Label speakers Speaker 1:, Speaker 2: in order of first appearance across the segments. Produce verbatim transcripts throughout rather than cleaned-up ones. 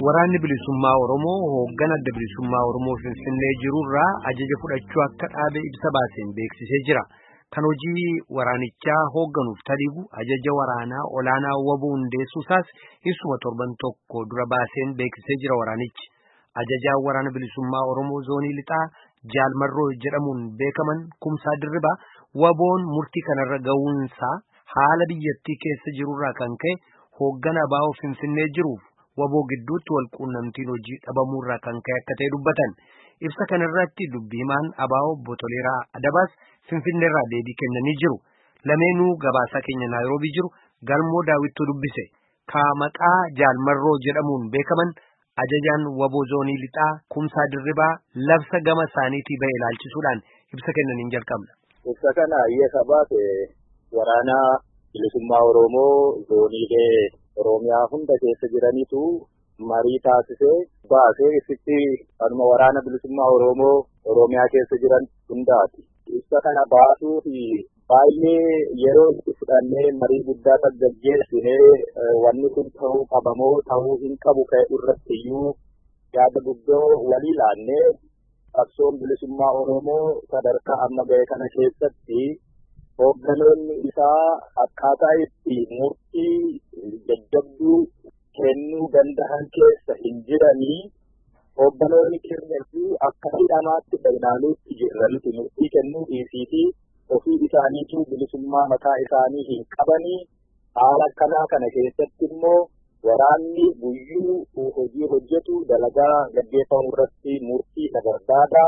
Speaker 1: Waraanni bilisummaa Oromoo hoogganaa adda bilisummaa Oromoo Finfinnee jirurraa ajaja fudhachuu akka dhaabe ibsa baaseen beeksisee jira. Kan hojii waraanichaa hoogganuuf taliigu ajaja waraanaa olaanaa waboo hundeessuusaas ibsuma torban tokko dura baaseen beeksisee jira waraanichi. Ajajaa waraana bilisummaa Oromoo zoonii lixaa Jaalmarroo jedhamuun beekaman Kumsaa Dirribaa waboon murtii kanarra ga'uunsaa haala biyyattii keessa jirurraa kan ka'e hoogganaa baa'oo Finfinnee jiruuf waboo gidduutti walquunnamtiin hojii dhabamuurraa kan ka'e akka ta'e dubbatan. Ibsa kanarratti dubbiimaan abaa'oo Botoleeraa Adabaas Finfinneerraa deebii kennanii jiru. Lameenuu gabaasaa keenya Naayiroobii jiru galmoo daawwittuu dubbise. Ka maqaa Jaalmarroo jedhamuun beekaman ajajaan waboo zoonii lixaa Kumsaa Dirribaa labsa gama isaaniitii ba'e ilaalchisuudhaan ibsa kennaniin jalqabna.
Speaker 2: Ibsa kana iyyeessa baase waraanaa bilisummaa Oromoo zooniilee Oromiyaa hunda keessa jiranitu marii taasisee baasee ibsitti kanuma waraana bilisummaa Oromoo Oromiyaa keessa jiran hundaati. Ibsa kana baasuu fi baay'ee yeroo itti fudhannee marii guddaa gaggeessinee wanni kun ta'uu qabamoo ta'uu hin qabu ka'e irratti iyyuu yaada guddoo walii laannee qabsoon bilisummaa Oromoo sadarkaa amma ga'e kana keessatti hoogganoonni isaa akkaataa itti murtii jajjabduu kennuu danda'an keessa hin jiranii hoogganoonni kennuu akka hidhamaatti ilaaluutti jiranitti murtii kennuu dhiisii ofii isaaniitu bilisummaa mataa isaanii hin qabanii haala akkanaa kana keessatti immoo waraanni guyyuu hojii hojjetu dalagaa gaggeeffamu irratti murtii barbaada.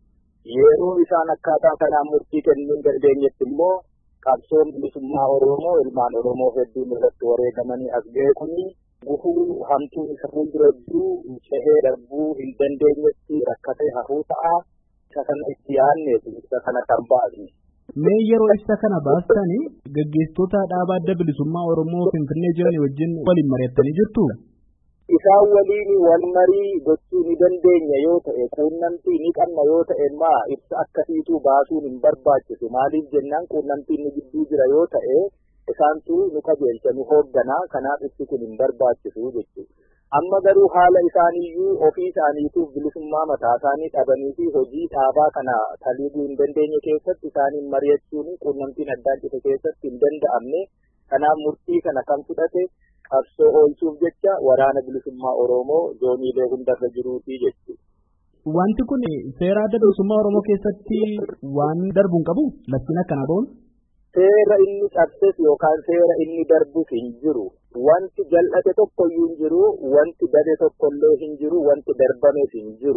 Speaker 2: Yeroo isaan akkaataa kanaan murtii kennuu hin dandeenyetti immoo qabsoon bilisummaa Oromoo ilmaan Oromoo hedduun irratti wareegamanii as ga'e kuni gufuu hamtuu isa fuuldura jiru cehee darbuu hin dandeenyetti rakkatee hafuu ta'a. Isa kana itti yaadneetu isa kana kan baasne.
Speaker 3: Mee yeroo ibsa kana baastanii gaggeessitoota dhaabaa adda bilisummaa Oromoo Finfinnee jiran wajjin waliin mari'attanii jirtu?
Speaker 2: Isaan waliin wal marii gochuu ni dandeenya yoo ta'e quunnamtii ni qabna yoo ta'e maa ibsa akkasiitu baasuun hin barbaachisu. Maaliif jennaan quunnamtiin ni gidduu jira yoo ta'e isaantu nu qajeelcha nu hoogganaa kanaaf ibsi kun hin barbaachisu jechuudha. Amma garuu haala isaaniiyyuu ofii isaaniituuf bilisummaa mataa isaanii dhabanii fi hojii dhaabaa kana taliiguu hin dandeenye keessatti isaaniin mari'achuun quunnamtiin addaan cite keessatti hin danda'amne. Kanaaf murtii kana kan fudhate qabsoo oolchuuf jecha waraana bilisummaa Oromoo zooniilee hundarra jiruutii jechuudha.
Speaker 3: Wanti kun seera adda bilisummaa Oromoo keessatti waan darbu hin qabu labsiin akkanaa ba'uun?
Speaker 2: Seera inni cabses yookaan seera inni darbus hin jiru. Wanti jal'ate tokkoyyuu hin jiru, wanti bade tokkollee hin jiru, wanti darbames hin jiru.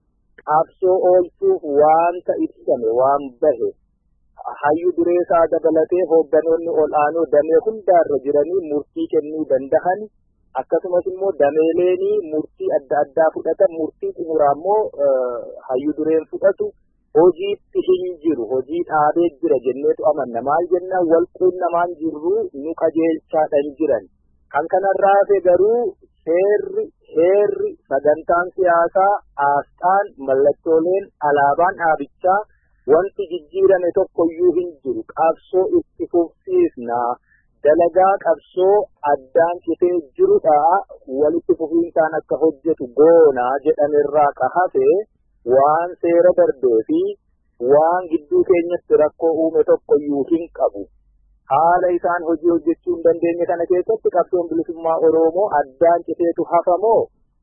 Speaker 2: Qabsoo oolchuuf waanta ibsame waan bahe hayyu dureessaa dabalatee hoogganoonni ol'aanoo damee hundaarra jiranii murtii kennuu danda'an akkasumas immoo dameeleenii murtii adda addaa fudhatan murtii xumuraa immoo hayyu dureen fudhatu hojiitti hin jiru. Hojii dhaabee jira jenneetu amanna. Maal jennaan wal quunnamaan jirru nu qajeelchaadhaan jiran. Kan kanarraa hafe garuu seerri, heerri, sagantaan siyaasaa, aasxaan, mallattooleen, alaabaan dhaabichaa wanti jijjiirame tokkoyyuu hin jiru. Qabsoo itti fufsiisna. Dalagaa qabsoo addaan citee jirudha. Walitti fufiinsaan akka hojjetu goona jedhamerraa ka hafe waan seera darbee fi waan gidduu keenyatti rakkoo uume tokkoyyuu hin qabu. Haala isaan hojii hojjechuu hin dandeenye kana keessatti qabsoon bilisummaa Oromoo addaan citeetu hafamoo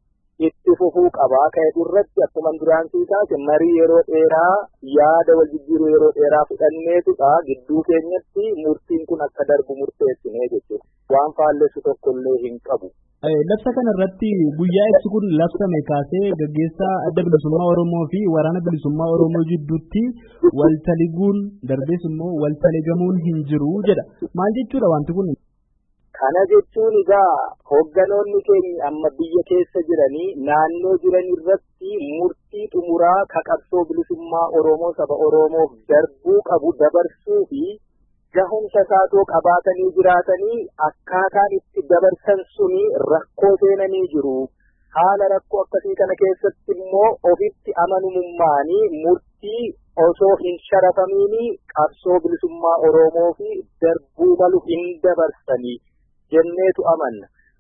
Speaker 2: itti fufuu qabaa ka'e irratti akkuma duraan taase marii yeroo dheeraa yaada wal jijjiiruu yeroo dheeraa fudhanneetudha gidduu keenyatti murtiin kun akka darbu murteessinee jechuudha. Waan faallessu tokkollee hin qabu.
Speaker 3: Labsa kana irratti guyyaa ibsi kun labsame kaasee gaggeessaa adda bilisummaa Oromoo fi waraana bilisummaa Oromoo jidduutti waltaliguun darbees immoo waltaligamuun hin jiru jedha. Maal jechuudha wanti kun?
Speaker 2: Kana jechuun egaa hoogganoonni keenya amma biyya keessa jiranii naannoo jiran irratti murtii xumuraa ka qabsoo bilisummaa Oromoo saba Oromoof darbuu qabu dabarsuu fi gahumsa isaatoo qabaatanii jiraatanii akkaataan itti dabarsan suni rakkoo seenanii jiru. Haala rakkoo akkasii kana keessatti immoo ofitti amanamummaanii murtii osoo hin sharafamiini qabsoo bilisummaa Oromoo fi darbuu malu hin dabarsanii jenneetu amanna.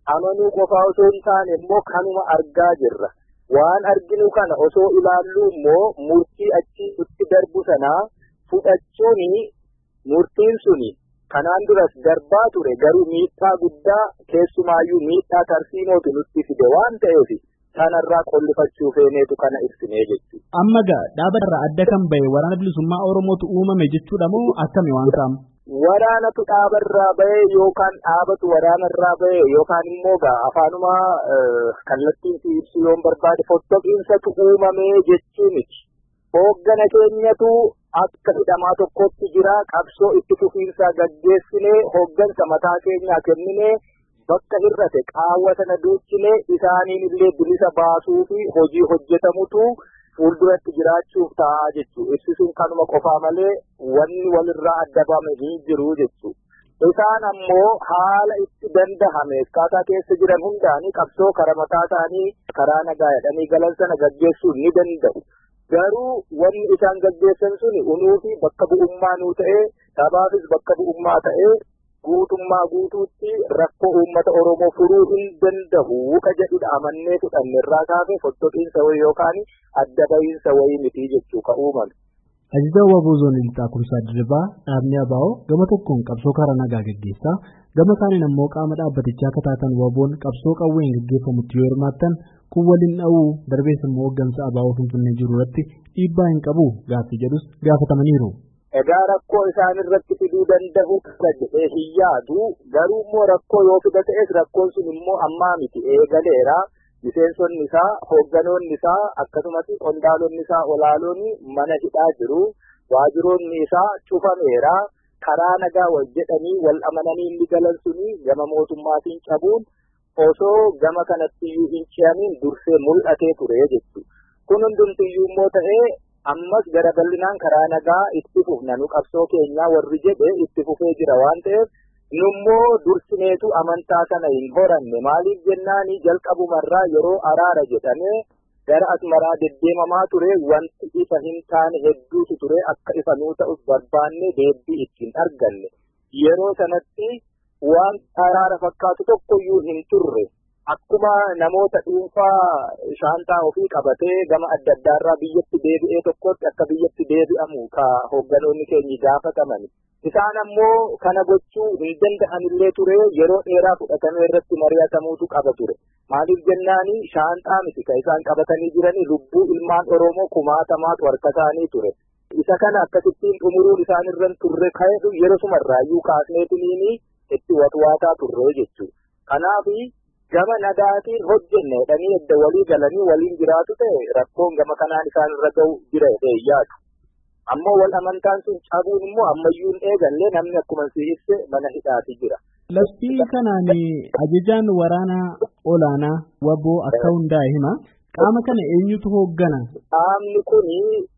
Speaker 2: amanuu qofaa osoo hin taane immoo kanuma argaa jirra. Waan arginu kana osoo ilaallu immoo murtii achi itti darbu sanaa fudhachuuni murtiin suni kanaan duras darbaa ture garuu miidhaa guddaa keessumaayyuu miidhaa tarsiimootu nutti fide waan ta'eef sanarraa qollifachuu feeneetu kana ibsinee jechuudha.
Speaker 3: Amma gaa dhaabarraa adda kan bahe waraana bilisummaa Oromootu uumame jechuudha moo akkami waan ta'am?
Speaker 2: Waraanatu dhaabarraa bahe yookaan dhaabatu waraanarraa bahe yookaan immoo gaa afaanuma kallattiin si ibsu yoon barbaade fottoqiinsatu uumame jechuu miti. Hooggana keenyatu akka hidhamaa tokkotti jira qabsoo itti fufiinsaa gaggeessinee hooggansa mataa keenyaa kenninee bakka hir'ate qaawwa sana duuchinee isaaniin illee bilisa baasuu fi hojii hojjetamutu fuulduratti jiraachuuf ta'a jechuudha. Ibsisuun kanuma qofaa malee wanni walirraa adda bahame hin jiru jechuudha. Isaan ammoo haala itti dandahame akkaataa keessa jiran hundaanii qabsoo karaa mataa isaanii karaa nagaa jedhanii galan sana gaggeessuu ni danda'u. Garuu wanni isaan gaggeessan suni unuu fi bakka bu'ummaa nuu ta'ee sabaafis bakka bu'ummaa ta'ee guutummaa guutuutti rakkoo uummata Oromoo furuu hin danda'u ka jedhudha amannee fudhanne irraa kaafee fottoqiinsa wayii yookaan adda bahiinsa wayii miti jechuu ka uumame.
Speaker 3: Ajajaa Waboo Zoonii Lixaa Kumsaa Dirribaa dhaabni Abaa'oo gama tokkoon qabsoo karaa nagaa gaggeessaa gama kaaniin ammoo qaama dhaabbatichaa akka taatan Waboon qabsoo qawween gaggeeffamutti yoo hirmaattan kun waliin dha'uu darbees immoo hooggansa Abaa'oo Finfinnee jiru irratti dhiibbaa hin qabu gaaffii jedhus gaafatamaniiru.
Speaker 2: Egaa rakkoo isaan irratti fiduu danda'u kana jedhee hin yaadu garuu immoo rakkoo yoo fida ta'es rakkoon sun immoo ammaa miti eegaleera miseensonni isaa hoogganoonni isaa akkasumas qondaalonni isaa olaaloonni mana hidhaa jiru waajiroonni isaa cufameera karaa nagaa wal jedhanii wal amananii inni galan suni gama mootummaatiin cabuun osoo gama kanattiyyuu hin ce'amiin dursee mul'atee ture jechuudha. Kun hundumtiyyuu immoo ta'ee ammas gara bal'inaan karaa nagaa itti fufna nu qabsoo keenyaa warri jedhe itti fufee jira waan ta'eef nummoo dursineetu amantaa kana hin horanne maaliif jennaani jalqabumarraa yeroo araara jedhamee gara asmaraa deddeemamaa ture wanti ifa hin taane hedduutu ture akka ifa nuu ta'us barbaanne deebbii ittiin arganne yeroo sanatti waan araara fakkaatu tokkoyyuu hin turre. Akkuma namoota dhuunfaa shaantaa ofii qabatee gama adda addaarraa biyyatti deebi'ee tokkotti akka biyyatti deebi'amu ka hoogganoonni keenya gaafataman. Isaan ammoo kana gochuu hin danda'anillee ture yeroo dheeraa fudhatamee irratti mari'atamuutu qaba ture. Maaliif jennaani shaantaa miti ka isaan qabatanii jiranii lubbuu ilmaan Oromoo kumaatamaatu harka isaanii ture. Isa kana akkasittiin xumuruun isaan irran turre ka'eetu yeroo sumarraayyuu kaasneetiniini itti watwaataa turre jechuudha. Kanaafi gama nagaatiin hojjenne jedhanii edda walii galanii waliin jiraatu ta'e rakkoon gama kanaan isaan irra ga'u jira jedhee yaadu. Ammoo wal amantaan sun cabuun immoo ammayyuu hin eegalle namni akkuma si ibse mana hidhaati jira.
Speaker 3: Labsii kanaan ajajaan waraanaa olaanaa Waboo akka hundaa'e hima. Qaama kana eenyutu hooggana?
Speaker 2: Qaamni kuni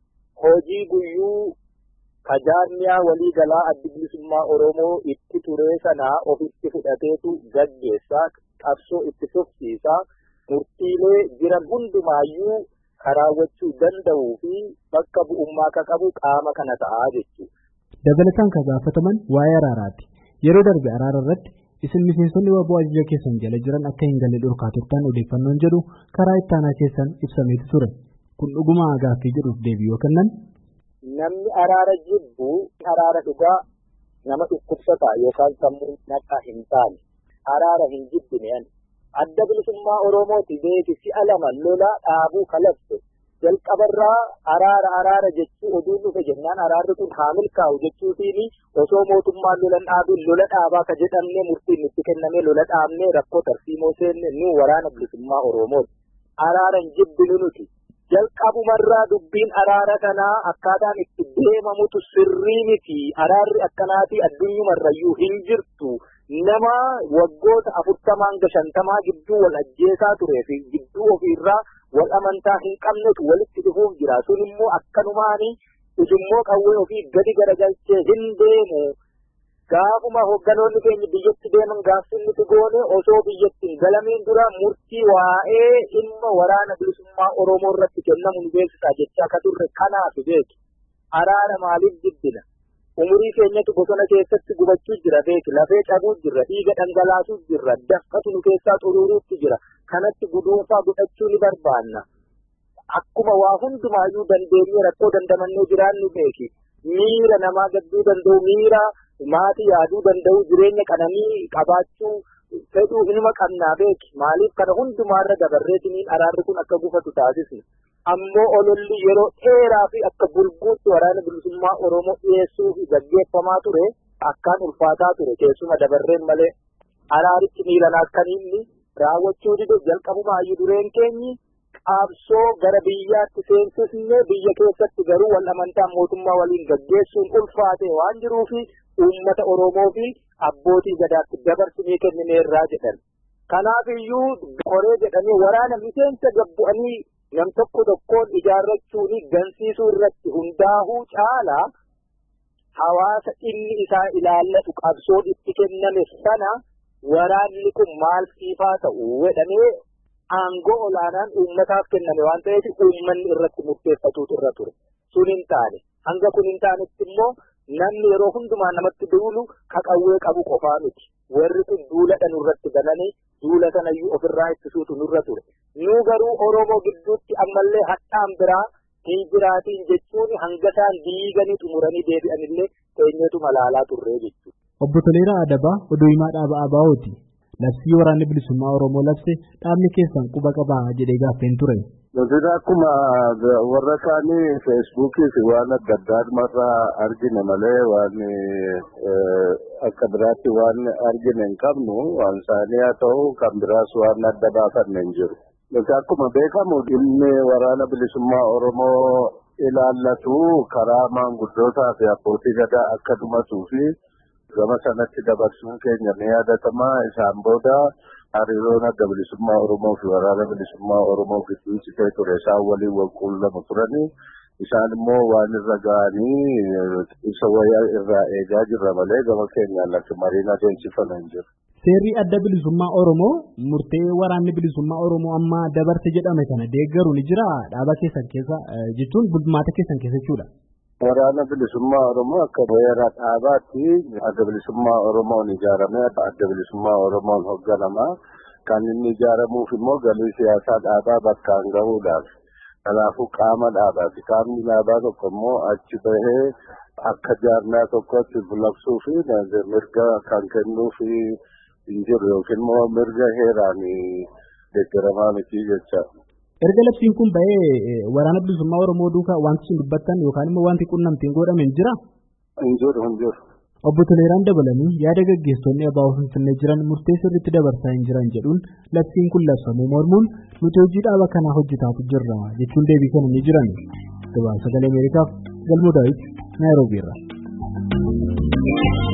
Speaker 2: hojii guyyuu kajaarmiyaa walii galaa addi bilisummaa Oromoo itti ture sanaa ofitti fudhateetu gaggeessaa. Qabsoo itti fufsiisaa murtiilee jiran hundumaayyuu karaawwachuu danda'uu fi bakka bu'ummaa akka qabu qaama kana ta'aa jechuudha.
Speaker 3: Dabalataan kan gaafataman waa'ee araaraati. Yeroo darbe araara irratti isin miseensonni Waboo ajaja keessan jala jiran akka hin galle dhorkaa turtan odeeffannoon jedhu karaa ittaanaa keessan ibsameetu ture. Kun dhuguma gaaffii jedhuuf deebii yoo kennan.
Speaker 2: Namni araara jibbu araara dhugaa nama dhukkubsataa yookaan sammuu naqaa hin taane. Araara hin jibbine adda bilisummaa Oromooti beekisi alama lola dhaabuu kalabse jalqabarraa araara araara jechuu oduun dhufe jennaan araarri kun haa milkaa'u jechuutiin osoo mootummaan lolan dhaabiin lola dhaabaa ka jedhamne murtiin itti kenname lola dhaabne rakkoo tarsiimoo seenne nu waraana bilisummaa Oromooti. Araara hin jibbinu nuti jalqabumarraa dubbiin araara kanaa akkaataan itti deemamutu sirrii miti araarri akkanaatii addunyumarrayyuu hin jirtu. Nama waggoota afurtamaan ga shantamaa gidduu wal ajjeesaa turee fi gidduu ofiirraa wal amantaa hin qabnetu walitti dhufuuf jira. Sun immoo akkanumaani ujummoo qawwee ofii gadi garagalchee hin deemu. Gaafuma hoogganoonni keenya biyyatti deeman gaaffinni goone osoo biyyatti hin galamiin dura murtii waa'ee dhimma waraana bilisummaa Oromoo irratti kennamu nu beeksisaa jechaa akka turre kanaaf beeku. Araara maaliif jibbina? umurii keenyatu bosona keessatti gubachuu jira beeki lafee cabuu jira dhiiga dhangalaasuu jira dafqatu nu keessaa xuruuruutti jira kanatti guduunfaa godhachuu ni barbaanna akkuma waa hundumaayyuu dandeenyee rakkoo dandamannee jiraannu beeki miira namaa gadduu danda'u miira maatii yaaduu danda'u jireenya qananii qabaachuu fedhuu hinuma qabnaa beeki maaliif kana hundumaarra dabarreetiniin araarri kun akka gufatu taasisne ammoo ololli yeroo dheeraa fi akka bulbuutti waraana bilisummaa Oromoo dhiyeessuu fi gaggeeffamaa ture akkaan ulfaataa ture keessuma dabarreen malee araarichi miilan akkaniinni raawwachuu dide jalqabumaayyuu dureen keenyi qabsoo gara biyyaatti seensisne biyya keessatti garuu wal amantaa mootummaa waliin gaggeessuun ulfaate waan jiruufi uummata Oromoo fi abbootii gadaatti dabarsinee kennineerraa jedhan kanaaf iyyuu qoree jedhamee waraana miseensa gabbu'anii nam tokko tokkoon ijaarrachuun gansiisuu irratti hundaa'uu caala hawaasa inni isaa ilaallatu qabsoon itti kenname sana waraanni kun maal siifaa ta'u jedhamee aangoo olaanaan uummataaf kenname waan ta'eef uummanni irratti murteeffatuutu irra ture sun hin taane hanga kun hin taanetti immoo namni yeroo hundumaa namatti duulu qawwee qabu qofaa miti warri kun duuladha nurratti bananii duula sanayyuu ofirraa ittisuutu nurra ture nuu garuu Oromoo gidduutti ammallee hadhaan biraa hin jiraatiin jechuun hanga isaan diiganii xumuranii deebi'anillee eenyutu malaalaa turree jechuudha.
Speaker 3: Obbo Toleeraa Adabaa oduu himaa dhaaba Abaa'ooti. Labsii waraanni bilisummaa Oromoo labse dhaabni keessan quba qabaa jedhee gaaffeen ture.
Speaker 4: Nuti akkuma warra kaanii feesbuukii fi waan adda addaa argine malee waan akka biraatti waan argine hin qabnu waan isaanii haa ta'u kan biraas waan adda baafanne hin jiru. Nuti akkuma beekamu dhimmi waraana bilisummaa Oromoo ilaallatu karaa maanguddootaa fi abbootii gadaa akka dhumatuu fi gama sanatti dabarsuun keenya ni yaadatama isaan booda hariiroon adda bilisummaa Oromoo fi waraana bilisummaa Oromoo gidduu citee ture isaan waliin wal quunnamu turanii isaan immoo waan irra ga'anii ibsa wayyaa irraa eegaa jirra malee gama keenyaan akka mariin adeemsifamu hin jiru.
Speaker 3: Seerri adda bilisummaa Oromoo murtee waraanni bilisummaa Oromoo amma dabarte jedhame kana deeggaru ni jira dhaaba keessan keessa jechuun bulmaata keessan keessa jechuudha.
Speaker 4: Waraana bilisummaa Oromoo akka weerara dhaabaatti adda bilisummaa Oromoon ijaaramee adda bilisummaa Oromoon hoogganamaa kan inni ijaaramuuf immoo galii siyaasaa dhaabaa bakkaan gahuudhaaf kanaafuu qaama dhaabaati qaamni dhaabaa tokko immoo achi bahee akka jaarmaa tokkotti bulabsuu fi mirga kan kennuu fi hin jiru yookiin immoo mirga heeraan deeggaramaa miti jecha.
Speaker 3: Erga labsiin kun bahee waraana bilisummaa Oromoo duukaa wanti isin dubbattan yookaan immoo wanti qunnamtiin godhame hin jira?
Speaker 4: Hin jiru hin jiru.
Speaker 3: Obbo Toleeraan dabalanii yaada gaggeessonni Abaa'oo Finfinnee jiran murtee sirriitti dabarsaa hin jiran jedhuun labsiin kun labsamuu mormuun nuti hojii dhaaba kanaa hojjetaatu jirra jechuun deebii kennanii jiran. Gabaasa Sagalee Ameerikaaf Galmoo Daawit Naayiroobii irraa.